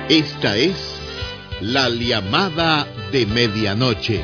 Esta es la llamada de medianoche.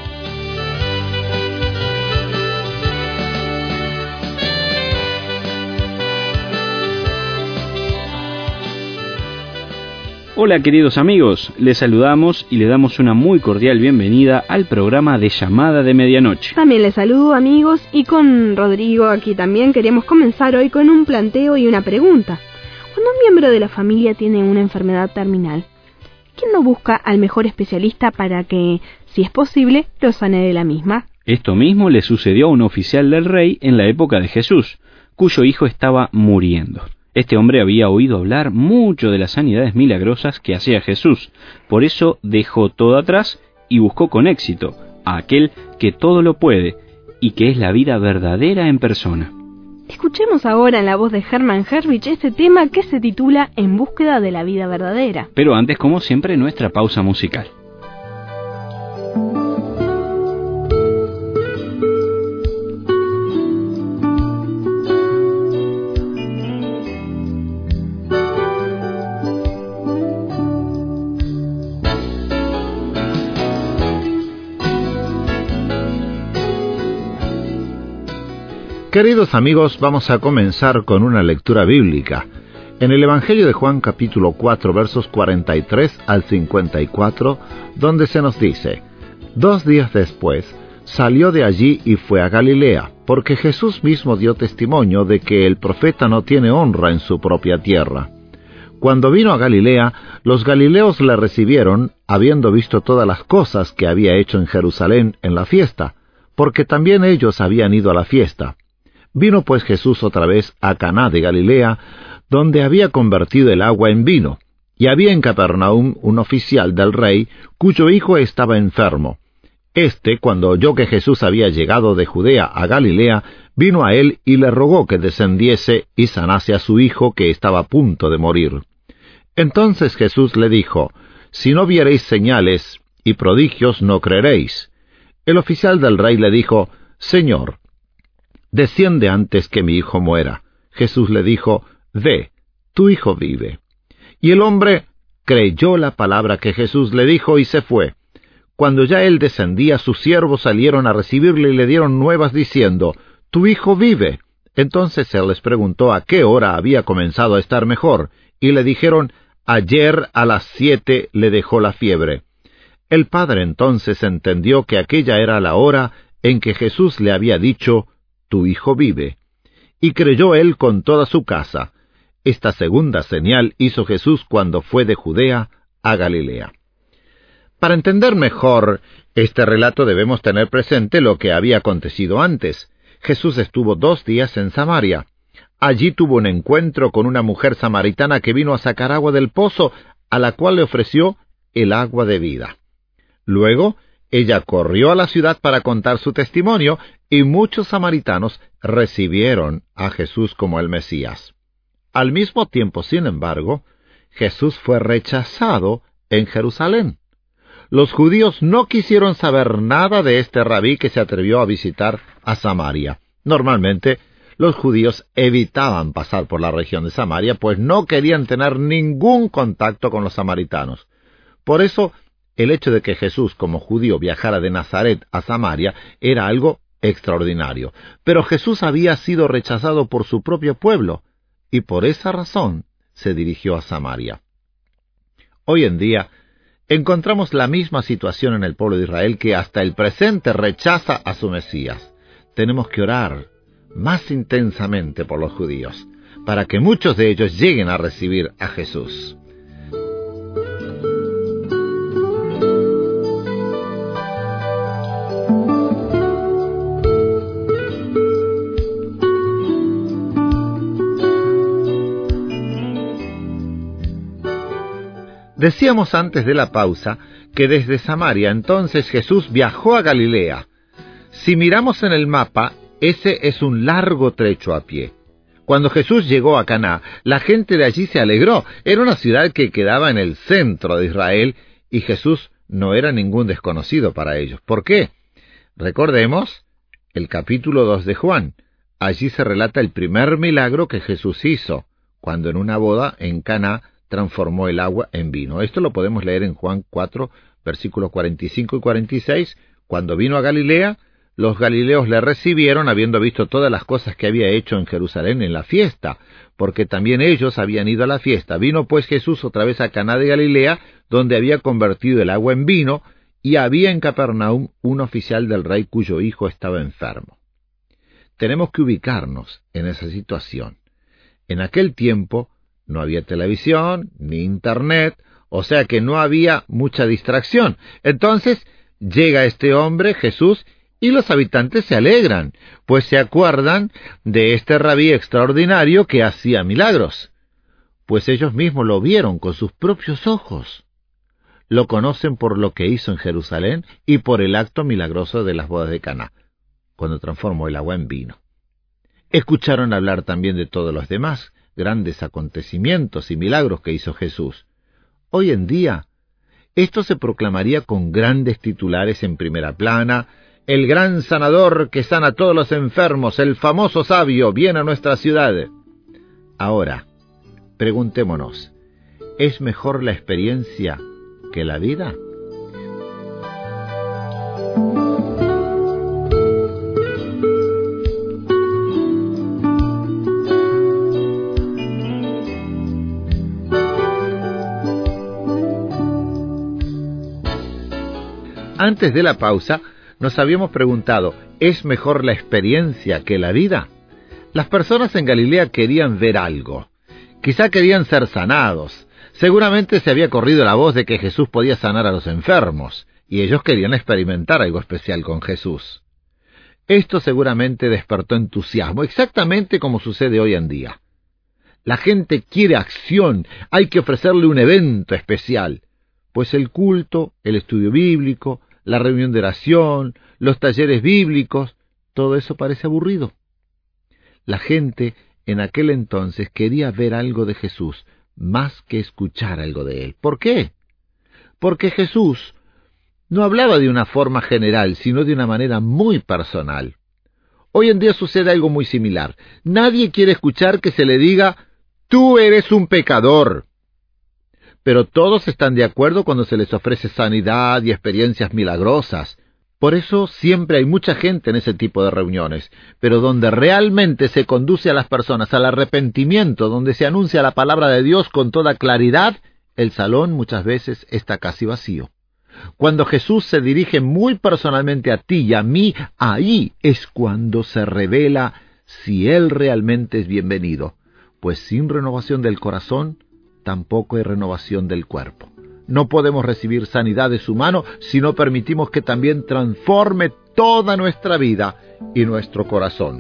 Hola queridos amigos, les saludamos y les damos una muy cordial bienvenida al programa de Llamada de Medianoche. También les saludo amigos y con Rodrigo aquí también queremos comenzar hoy con un planteo y una pregunta. Cuando un miembro de la familia tiene una enfermedad terminal, ¿quién no busca al mejor especialista para que, si es posible, lo sane de la misma? Esto mismo le sucedió a un oficial del rey en la época de Jesús, cuyo hijo estaba muriendo. Este hombre había oído hablar mucho de las sanidades milagrosas que hacía Jesús, por eso dejó todo atrás y buscó con éxito a aquel que todo lo puede y que es la vida verdadera en persona. Escuchemos ahora en la voz de Hermann Herwig este tema que se titula En búsqueda de la vida verdadera. Pero antes, como siempre, nuestra pausa musical. Queridos amigos, vamos a comenzar con una lectura bíblica. En el Evangelio de Juan capítulo 4, versos 43 al 54, donde se nos dice: 2 días después, salió de allí y fue a Galilea, porque Jesús mismo dio testimonio de que el profeta no tiene honra en su propia tierra. Cuando vino a Galilea, los galileos le recibieron, habiendo visto todas las cosas que había hecho en Jerusalén en la fiesta, porque también ellos habían ido a la fiesta. Vino pues Jesús otra vez a Caná de Galilea, donde había convertido el agua en vino, y había en Capernaum un oficial del rey, cuyo hijo estaba enfermo. Cuando oyó que Jesús había llegado de Judea a Galilea, vino a él y le rogó que descendiese y sanase a su hijo, que estaba a punto de morir. Entonces Jesús le dijo: si no viereis señales y prodigios, no creeréis. El oficial del rey le dijo: Señor, desciende antes que mi hijo muera. Jesús le dijo: ve, tu hijo vive. Y el hombre creyó la palabra que Jesús le dijo y se fue. Cuando ya él descendía, sus siervos salieron a recibirle y le dieron nuevas diciendo: tu hijo vive. Entonces él les preguntó a qué hora había comenzado a estar mejor, y le dijeron: ayer a las 7 le dejó la fiebre. El padre entonces entendió que aquella era la hora en que Jesús le había dicho: tu hijo vive. Y creyó él con toda su casa. Esta segunda señal hizo Jesús cuando fue de Judea a Galilea. Para entender mejor este relato debemos tener presente lo que había acontecido antes. Jesús estuvo 2 días en Samaria. Allí tuvo un encuentro con una mujer samaritana que vino a sacar agua del pozo, a la cual le ofreció el agua de vida. Luego, ella corrió a la ciudad para contar su testimonio, y muchos samaritanos recibieron a Jesús como el Mesías. Al mismo tiempo, sin embargo, Jesús fue rechazado en Jerusalén. Los judíos no quisieron saber nada de este rabí que se atrevió a visitar a Samaria. Normalmente, los judíos evitaban pasar por la región de Samaria, pues no querían tener ningún contacto con los samaritanos. Por eso, el hecho de que Jesús, como judío, viajara de Nazaret a Samaria era algo extraordinario. Pero Jesús había sido rechazado por su propio pueblo, y por esa razón se dirigió a Samaria. Hoy en día, encontramos la misma situación en el pueblo de Israel, que hasta el presente rechaza a su Mesías. Tenemos que orar más intensamente por los judíos, para que muchos de ellos lleguen a recibir a Jesús. Decíamos antes de la pausa que desde Samaria entonces Jesús viajó a Galilea. Si miramos en el mapa, ese es un largo trecho a pie. Cuando Jesús llegó a Caná, la gente de allí se alegró. Era una ciudad que quedaba en el centro de Israel y Jesús no era ningún desconocido para ellos. ¿Por qué? Recordemos el capítulo 2 de Juan. Allí se relata el primer milagro que Jesús hizo, cuando en una boda en Caná transformó el agua en vino. Esto lo podemos leer en Juan 4, versículos 45 y 46. Cuando vino a Galilea, los galileos le recibieron, habiendo visto todas las cosas que había hecho en Jerusalén en la fiesta, porque también ellos habían ido a la fiesta. Vino pues Jesús otra vez a Caná de Galilea, donde había convertido el agua en vino, y había en Capernaum un oficial del rey cuyo hijo estaba enfermo. Tenemos que ubicarnos en esa situación. En aquel tiempo no había televisión, ni internet, o sea que no había mucha distracción. Entonces llega este hombre, Jesús, y los habitantes se alegran, pues se acuerdan de este rabí extraordinario que hacía milagros, pues ellos mismos lo vieron con sus propios ojos. Lo conocen por lo que hizo en Jerusalén y por el acto milagroso de las bodas de Caná, cuando transformó el agua en vino. Escucharon hablar también de todos los demás grandes acontecimientos y milagros que hizo Jesús. Hoy en día, esto se proclamaría con grandes titulares en primera plana: el gran sanador que sana a todos los enfermos, el famoso sabio, viene a nuestra ciudad. Ahora, preguntémonos, ¿es mejor la experiencia que la vida? Antes de la pausa, nos habíamos preguntado, ¿es mejor la experiencia que la vida? Las personas en Galilea querían ver algo. Quizá querían ser sanados. Seguramente se había corrido la voz de que Jesús podía sanar a los enfermos, y ellos querían experimentar algo especial con Jesús. Esto seguramente despertó entusiasmo, exactamente como sucede hoy en día. La gente quiere acción, hay que ofrecerle un evento especial, pues el culto, el estudio bíblico, la reunión de oración, los talleres bíblicos, todo eso parece aburrido. La gente en aquel entonces quería ver algo de Jesús, más que escuchar algo de él. ¿Por qué? Porque Jesús no hablaba de una forma general, sino de una manera muy personal. Hoy en día sucede algo muy similar. Nadie quiere escuchar que se le diga, tú eres un pecador. Pero todos están de acuerdo cuando se les ofrece sanidad y experiencias milagrosas. Por eso siempre hay mucha gente en ese tipo de reuniones, pero donde realmente se conduce a las personas al arrepentimiento, donde se anuncia la palabra de Dios con toda claridad, el salón muchas veces está casi vacío. Cuando Jesús se dirige muy personalmente a ti y a mí, ahí es cuando se revela si Él realmente es bienvenido, pues sin renovación del corazón, tampoco hay renovación del cuerpo. No podemos recibir sanidad de su mano si no permitimos que también transforme toda nuestra vida y nuestro corazón.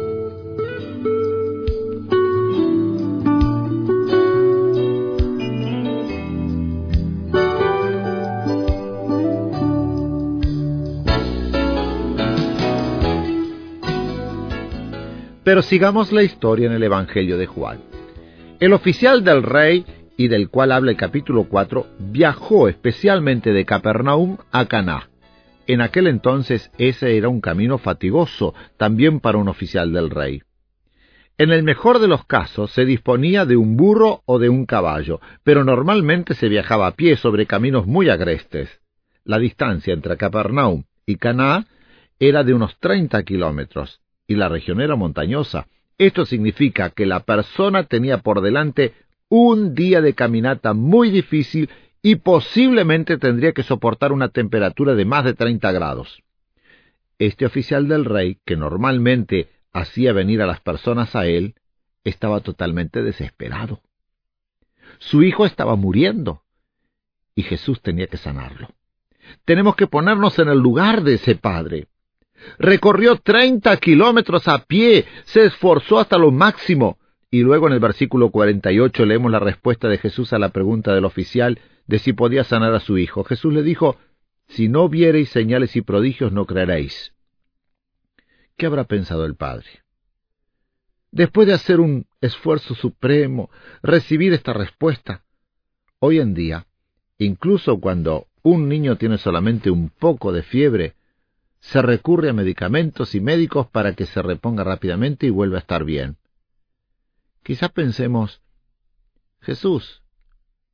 Pero sigamos la historia en el Evangelio de Juan. El oficial del rey, y del cual habla el capítulo 4, viajó especialmente de Capernaum a Caná. En aquel entonces ese era un camino fatigoso, también para un oficial del rey. En el mejor de los casos se disponía de un burro o de un caballo, pero normalmente se viajaba a pie sobre caminos muy agrestes. La distancia entre Capernaum y Caná era de unos 30 kilómetros, y la región era montañosa. Esto significa que la persona tenía por delante un día de caminata muy difícil y posiblemente tendría que soportar una temperatura de más de 30 grados. Este oficial del rey, que normalmente hacía venir a las personas a él, estaba totalmente desesperado. Su hijo estaba muriendo y Jesús tenía que sanarlo. Tenemos que ponernos en el lugar de ese padre. Recorrió 30 kilómetros a pie, se esforzó hasta lo máximo. Y luego en el versículo 48 leemos la respuesta de Jesús a la pregunta del oficial de si podía sanar a su hijo. Jesús le dijo, si no viereis señales y prodigios no creeréis. ¿Qué habrá pensado el padre? Después de hacer un esfuerzo supremo, recibir esta respuesta. Hoy en día, incluso cuando un niño tiene solamente un poco de fiebre, se recurre a medicamentos y médicos para que se reponga rápidamente y vuelva a estar bien. Quizás pensemos, Jesús,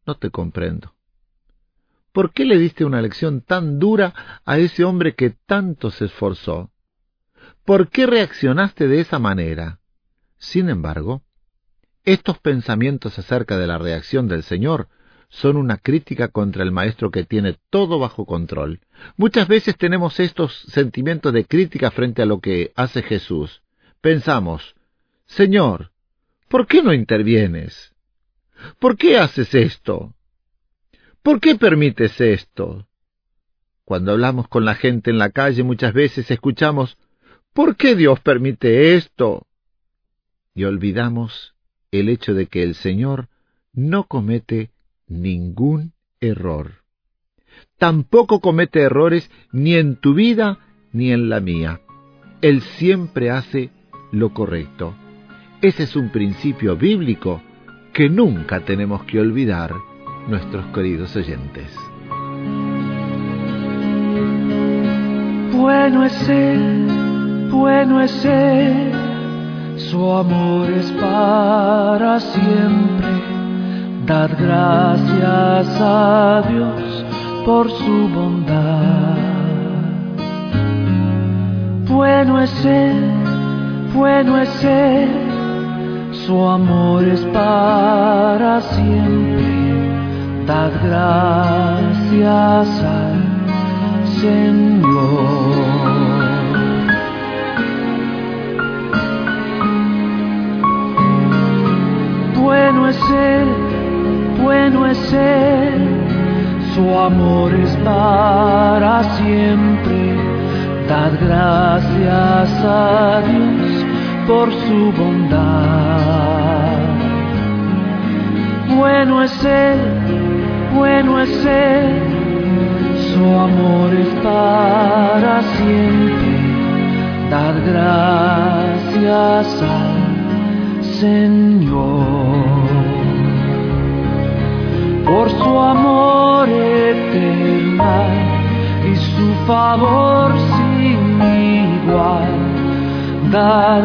No te comprendo. ¿Por qué le diste una lección tan dura a ese hombre que tanto se esforzó? ¿Por qué reaccionaste de esa manera? Sin embargo, estos pensamientos acerca de la reacción del Señor son una crítica contra el Maestro que tiene todo bajo control. Muchas veces tenemos estos sentimientos de crítica frente a lo que hace Jesús. Pensamos, Señor, ¿por qué no intervienes? ¿Por qué haces esto? ¿Por qué permites esto? Cuando hablamos con la gente en la calle muchas veces escuchamos, ¿por qué Dios permite esto? Y olvidamos el hecho de que el Señor no comete ningún error. Tampoco comete errores ni en tu vida ni en la mía. Él siempre hace lo correcto. Ese es un principio bíblico que nunca tenemos que olvidar, nuestros queridos oyentes. Bueno es Él, su amor es para siempre. Dad gracias a Dios por su bondad. Bueno es Él, su amor es para siempre. Dad gracias al Señor. Bueno es Él, su amor es para siempre. Dad gracias a Dios por su bondad. Bueno es Él, su amor es para siempre. Dad gracias al Señor. Por su amor eterno y su favor sin igual. Dar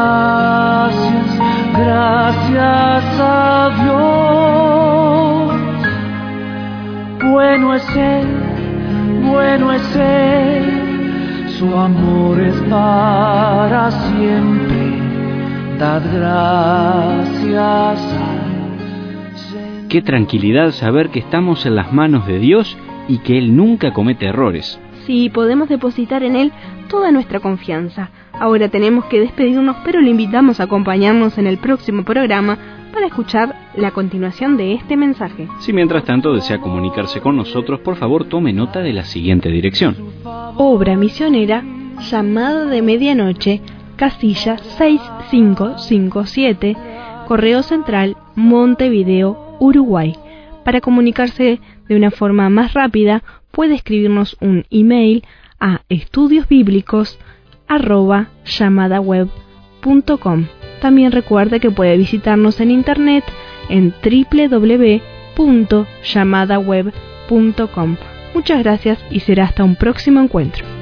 gracias a Dios. Bueno es Él, su amor es para siempre. Dad gracias a Qué tranquilidad saber que estamos en las manos de Dios y que Él nunca comete errores. Sí, podemos depositar en Él toda nuestra confianza. Ahora tenemos que despedirnos, pero le invitamos a acompañarnos en el próximo programa para escuchar la continuación de este mensaje. Si mientras tanto desea comunicarse con nosotros, por favor tome nota de la siguiente dirección. Obra Misionera, Llamada de Medianoche, casilla 6557, Correo Central, Montevideo, Uruguay. Para comunicarse de una forma más rápida, puede escribirnos un email a estudiosbiblicos@llamadaweb.com. También recuerde que puede visitarnos en internet en www.llamadaweb.com. Muchas gracias y será hasta un próximo encuentro.